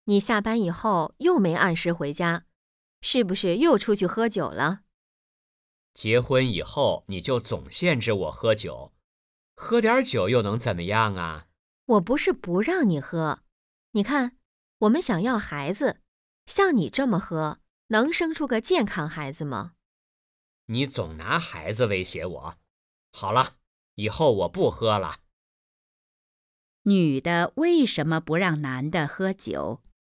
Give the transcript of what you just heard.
你下班以后又没按时回家，是不是又出去喝酒了？ 结婚以后你就总限制我喝酒，喝点酒又能怎么样啊？ 我不是不让你喝，你看，我们想要孩子，像你这么喝，能生出个健康孩子吗？ 你总拿孩子威胁我。好了，以后我不喝了。 女的为什么不让男的喝酒？